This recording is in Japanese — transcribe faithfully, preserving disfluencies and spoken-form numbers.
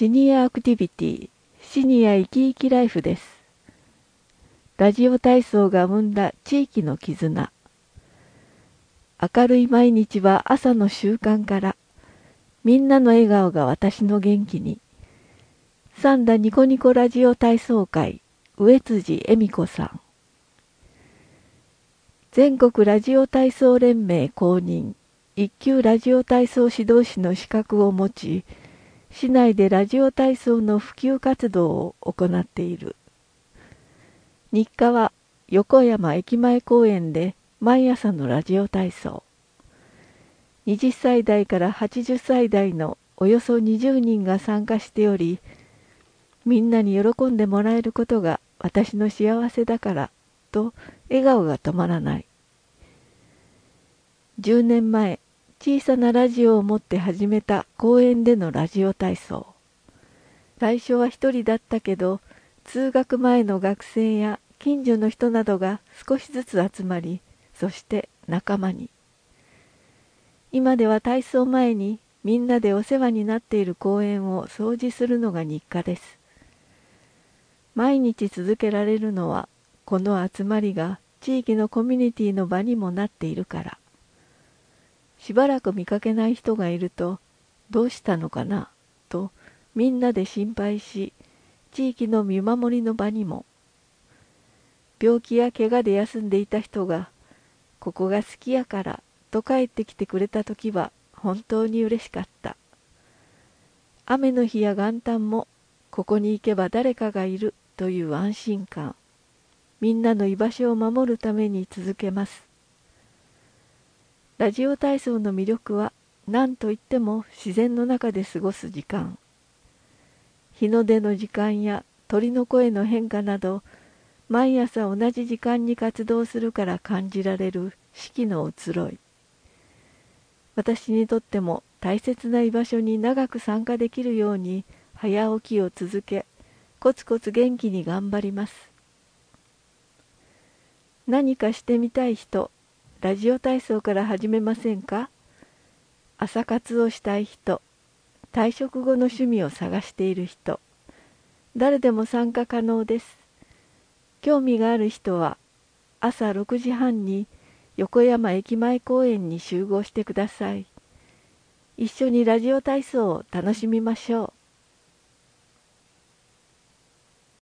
シニアアクティビティ、シニア生き生きライフです。ラジオ体操が生んだ地域の絆。明るい毎日は朝の習慣から、みんなの笑顔が私の元気に。三田ニコニコラジオ体操会、上辻恵美子さん。全国ラジオ体操連盟公認、一級ラジオ体操指導士の資格を持ち、市内でラジオ体操の普及活動を行っている。日課は横山駅前公園で毎朝のラジオ体操。はたち代からはちじゅっさい代のおよそにじゅうにんが参加しており、みんなに喜んでもらえることが私の幸せだからと笑顔が止まらない。じゅうねんまえ、小さなラジオを持って始めた公園でのラジオ体操。最初は一人だったけど、通学前の学生や近所の人などが少しずつ集まり、そして仲間に。今では体操前にみんなでお世話になっている公園を掃除するのが日課です。毎日続けられるのは、この集まりが地域のコミュニティの場にもなっているから。しばらく見かけない人がいると、どうしたのかなとみんなで心配し、地域の見守りの場にも。病気や怪我で休んでいた人が、ここが好きやからと帰ってきてくれたときは本当に嬉しかった。雨の日や元旦も、ここに行けば誰かがいるという安心感。みんなの居場所を守るために続けます。ラジオ体操の魅力は何といっても自然の中で過ごす時間。日の出の時間や鳥の声の変化など、毎朝同じ時間に活動するから感じられる四季の移ろい。私にとっても大切な居場所に長く参加できるように早起きを続け、コツコツ元気に頑張ります。何かしてみたい人、ラジオ体操から始めませんか？朝活をしたい人、退職後の趣味を探している人、誰でも参加可能です。興味がある人は朝ろくじはんに横山駅前公園に集合してください。一緒にラジオ体操を楽しみましょう。